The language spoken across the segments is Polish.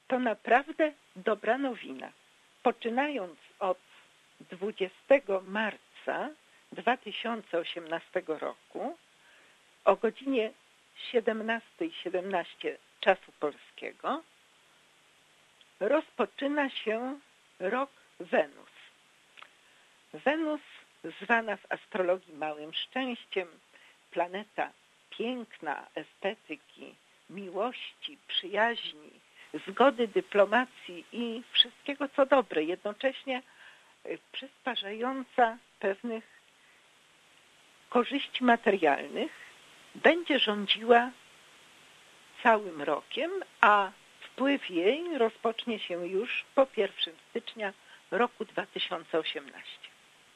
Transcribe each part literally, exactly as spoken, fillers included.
to naprawdę dobra nowina. Poczynając od dwudziestego marca dwa tysiące osiemnastego roku o godzinie siedemnasta siedemnaście czasu polskiego rozpoczyna się rok Wenus. Wenus, zwana w astrologii małym szczęściem, planeta piękna, estetyki, miłości, przyjaźni, zgody, dyplomacji i wszystkiego co dobre, jednocześnie przysparzająca pewnych korzyści materialnych, będzie rządziła całym rokiem, a wpływ jej rozpocznie się już po pierwszego stycznia roku dwa tysiące osiemnastego.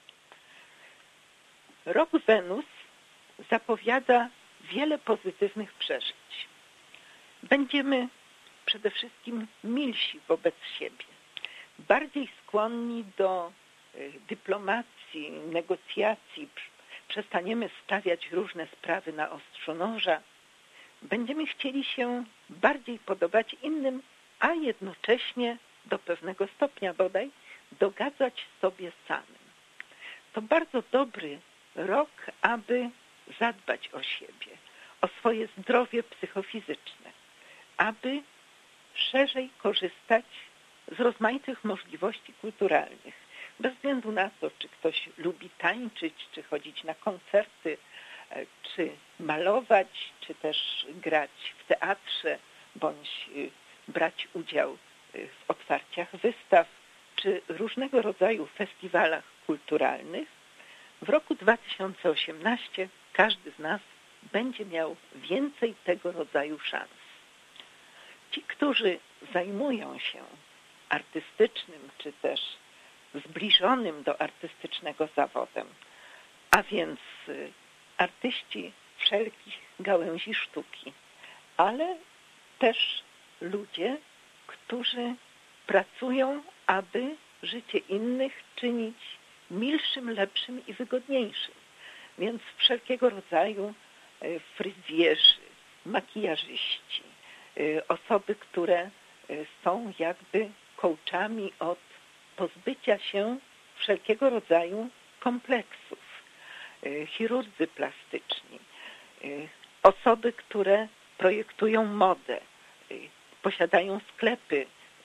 Rok Wenus zapowiada wiele pozytywnych przeżyć. Będziemy przede wszystkim milsi wobec siebie, bardziej skłonni do dyplomacji, negocjacji, przestaniemy stawiać różne sprawy na ostrzu noża, będziemy chcieli się bardziej podobać innym, a jednocześnie do pewnego stopnia bodaj dogadzać sobie samym. To bardzo dobry rok, aby zadbać o siebie, o swoje zdrowie psychofizyczne, aby szerzej korzystać z rozmaitych możliwości kulturalnych. Bez względu na to, czy ktoś lubi tańczyć, czy chodzić na koncerty, czy malować, czy też grać w teatrze, bądź brać udział w otwarciach wystaw, czy różnego rodzaju festiwalach kulturalnych, w roku dwa tysiące osiemnastym każdy z nas będzie miał więcej tego rodzaju szans. Ci, którzy zajmują się artystycznym, czy też zbliżonym do artystycznego zawodem, a więc artyści wszelkich gałęzi sztuki, ale też ludzie, którzy pracują, aby życie innych czynić milszym, lepszym i wygodniejszym. Więc wszelkiego rodzaju fryzjerzy, makijażyści, osoby, które są jakby coachami od pozbycia się wszelkiego rodzaju kompleksów, chirurdzy plastyczni, osoby, które projektują modę, posiadają sklepy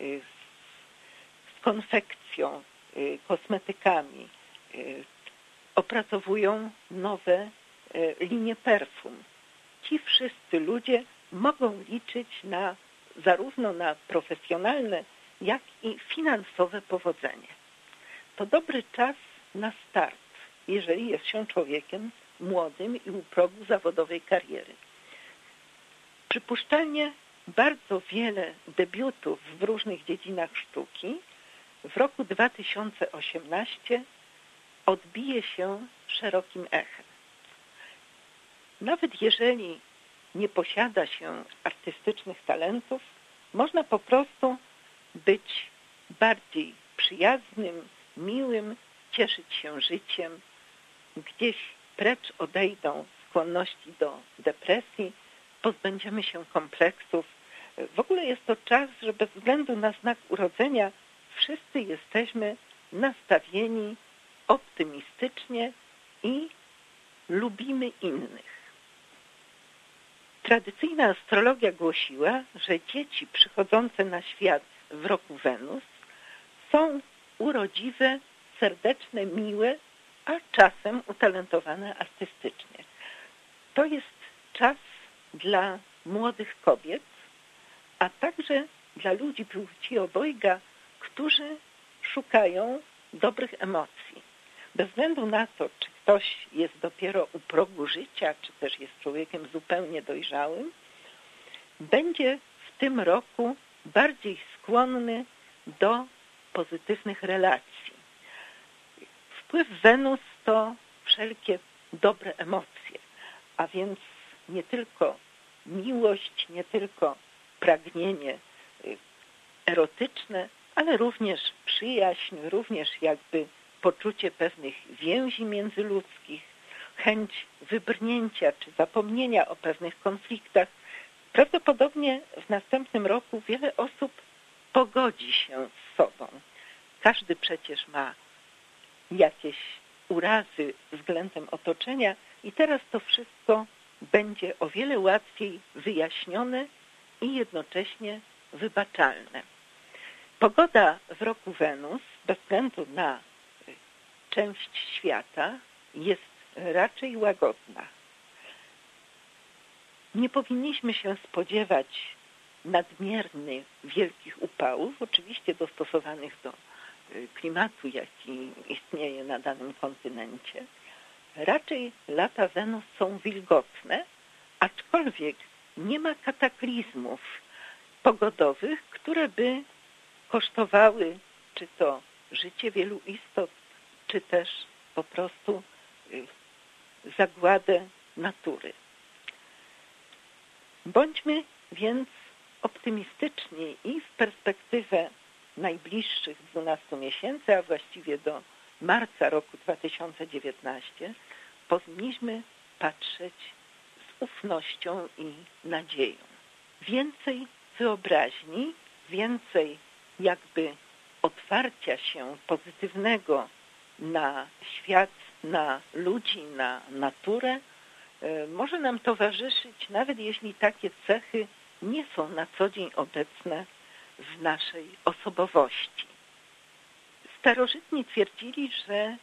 z konfekcją, kosmetykami, opracowują nowe linie perfum. Ci wszyscy ludzie mogą liczyć na zarówno na profesjonalne, jak i finansowe powodzenie. To dobry czas na start, jeżeli jest się człowiekiem młodym i u progu zawodowej kariery. Przypuszczalnie bardzo wiele debiutów w różnych dziedzinach sztuki w roku dwa tysiące osiemnastym odbije się szerokim echem. Nawet jeżeli nie posiada się artystycznych talentów, można po prostu być bardziej przyjaznym, miłym, cieszyć się życiem. Gdzieś precz odejdą skłonności do depresji, pozbędziemy się kompleksów. W ogóle jest to czas, że bez względu na znak urodzenia wszyscy jesteśmy nastawieni optymistycznie i lubimy innych. Tradycyjna astrologia głosiła, że dzieci przychodzące na świat w roku Wenus są urodziwe, serdeczne, miłe, a czasem utalentowane artystycznie. To jest czas dla młodych kobiet, a także dla ludzi płci obojga, którzy szukają dobrych emocji. Bez względu na to, czy ktoś jest dopiero u progu życia, czy też jest człowiekiem zupełnie dojrzałym, będzie w tym roku bardziej skłonny do pozytywnych relacji. Wpływ Wenus to wszelkie dobre emocje, a więc nie tylko miłość, nie tylko pragnienie erotyczne, ale również przyjaźń, również jakby poczucie pewnych więzi międzyludzkich, chęć wybrnięcia czy zapomnienia o pewnych konfliktach. Prawdopodobnie w następnym roku wiele osób pogodzi się z sobą. Każdy przecież ma jakieś urazy względem otoczenia i teraz to wszystko będzie o wiele łatwiej wyjaśnione i jednocześnie wybaczalne. Pogoda w roku Wenus, bez względu na część świata, jest raczej łagodna. Nie powinniśmy się spodziewać nadmiernych, wielkich upałów, oczywiście dostosowanych do klimatu, jaki istnieje na danym kontynencie. Raczej lata Wenus są wilgotne, aczkolwiek nie ma kataklizmów pogodowych, które by kosztowały czy to życie wielu istot, czy też po prostu zagładę natury. Bądźmy więc optymistyczni i w perspektywę najbliższych dwunastu miesięcy, a właściwie do marca roku dwa tysiące dziewiętnastego, powinniśmy patrzeć z ufnością i nadzieją. Więcej wyobraźni, więcej jakby otwarcia się pozytywnego na świat, na ludzi, na naturę, może nam towarzyszyć, nawet jeśli takie cechy nie są na co dzień obecne w naszej osobowości. Starożytni twierdzili, że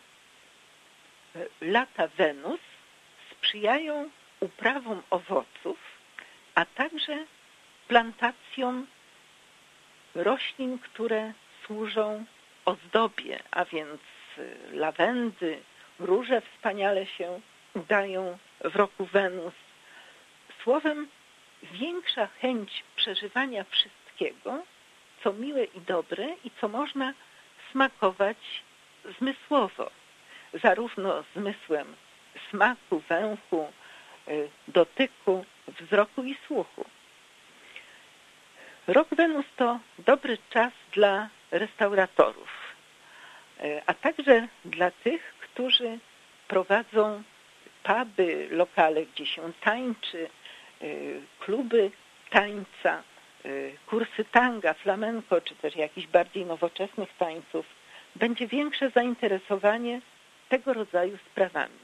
lata Wenus sprzyjają uprawom owoców, a także plantacjom roślin, które służą ozdobie, a więc lawendy, róże wspaniale się udają w roku Wenus. Słowem, większa chęć przeżywania wszystkiego, co miłe i dobre i co można smakować zmysłowo, zarówno zmysłem smaku, węchu, dotyku, wzroku i słuchu. Rok Wenus to dobry czas dla restauratorów, a także dla tych, którzy prowadzą puby, lokale, gdzie się tańczy, kluby tańca, kursy tanga, flamenco, czy też jakichś bardziej nowoczesnych tańców. Będzie większe zainteresowanie tego rodzaju sprawami.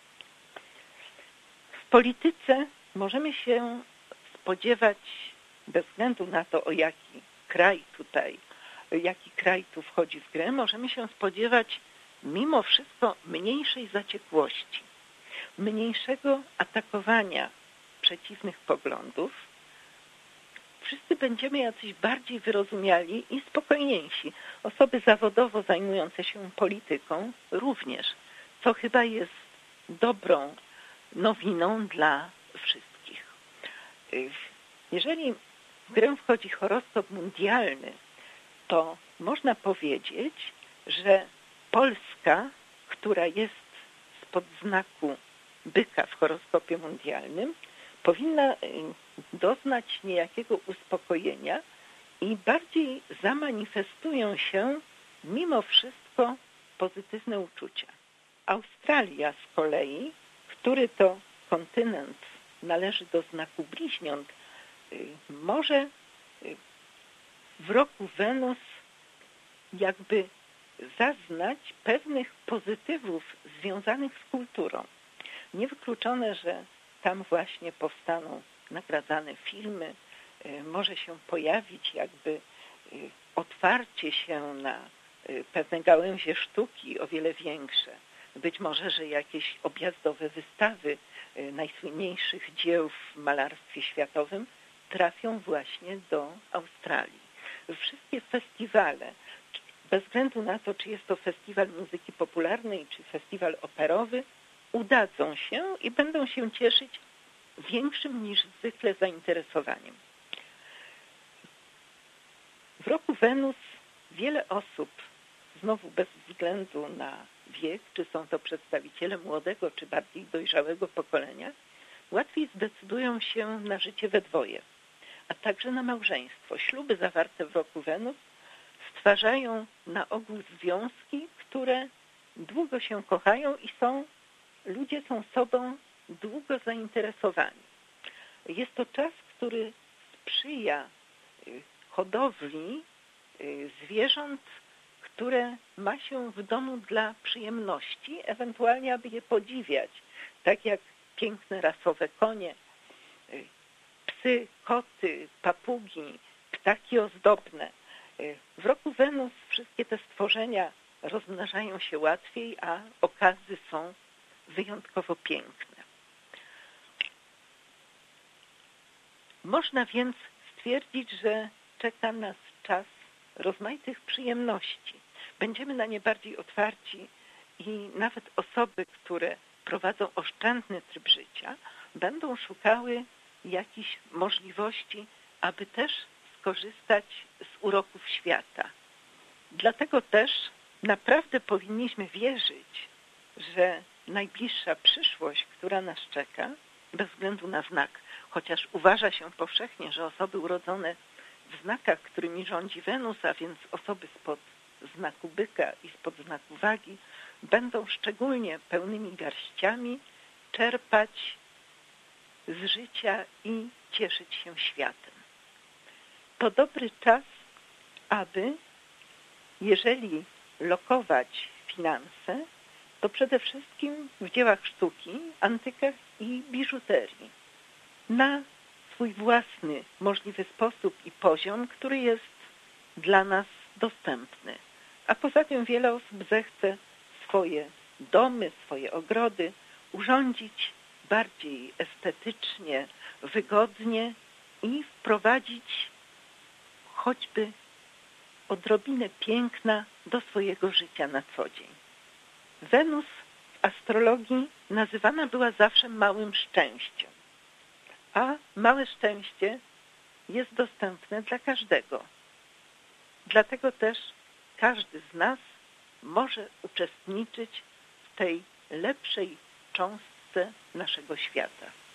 W polityce możemy się spodziewać, bez względu na to, o jaki kraj tutaj, jaki kraj tu wchodzi w grę, możemy się spodziewać mimo wszystko mniejszej zaciekłości, mniejszego atakowania przeciwnych poglądów. Wszyscy będziemy jacyś bardziej wyrozumiali i spokojniejsi. Osoby zawodowo zajmujące się polityką również, co chyba jest dobrą nowiną dla wszystkich. Jeżeli w grę wchodzi horoskop mundialny, to można powiedzieć, że Polska, która jest spod znaku byka w horoskopie mundialnym, powinna doznać niejakiego uspokojenia i bardziej zamanifestują się mimo wszystko pozytywne uczucia. Australia z kolei, który to kontynent należy do znaku bliźniąt, może w roku Wenus jakby zaznać pewnych pozytywów związanych z kulturą. Niewykluczone, że tam właśnie powstaną nagradzane filmy, może się pojawić jakby otwarcie się na pewne gałęzie sztuki o wiele większe. Być może, że jakieś objazdowe wystawy najsłynniejszych dzieł w malarstwie światowym trafią właśnie do Australii. Wszystkie festiwale, bez względu na to, czy jest to festiwal muzyki popularnej, czy festiwal operowy, udadzą się i będą się cieszyć większym niż zwykle zainteresowaniem. W roku Wenus wiele osób, znowu bez względu na wiek, czy są to przedstawiciele młodego, czy bardziej dojrzałego pokolenia, łatwiej zdecydują się na życie we dwoje, a także na małżeństwo. Śluby zawarte w roku Wenus stwarzają na ogół związki, które długo się kochają i są, ludzie są sobą długo zainteresowani. Jest to czas, który sprzyja hodowli zwierząt, które ma się w domu dla przyjemności, ewentualnie aby je podziwiać, tak jak piękne rasowe konie, psy, koty, papugi, ptaki ozdobne. W roku Wenus wszystkie te stworzenia rozmnażają się łatwiej, a okazy są wyjątkowo piękne. Można więc stwierdzić, że czeka nas czas rozmaitych przyjemności. Będziemy na nie bardziej otwarci i nawet osoby, które prowadzą oszczędny tryb życia, będą szukały jakichś możliwości, aby też skorzystać z uroków świata. Dlatego też naprawdę powinniśmy wierzyć, że najbliższa przyszłość, która nas czeka, bez względu na znak, chociaż uważa się powszechnie, że osoby urodzone w znakach, którymi rządzi Wenus, a więc osoby spod znaku byka i spod znaku wagi, będą szczególnie pełnymi garściami czerpać z życia i cieszyć się światem. To dobry czas, aby, jeżeli lokować finanse, to przede wszystkim w dziełach sztuki, antykach i biżuterii, na swój własny możliwy sposób i poziom, który jest dla nas dostępny. A poza tym wiele osób zechce swoje domy, swoje ogrody urządzić bardziej estetycznie, wygodnie i wprowadzić choćby odrobinę piękna do swojego życia na co dzień. Wenus w astrologii nazywana była zawsze małym szczęściem, a małe szczęście jest dostępne dla każdego. Dlatego też każdy z nas może uczestniczyć w tej lepszej cząstce naszego świata.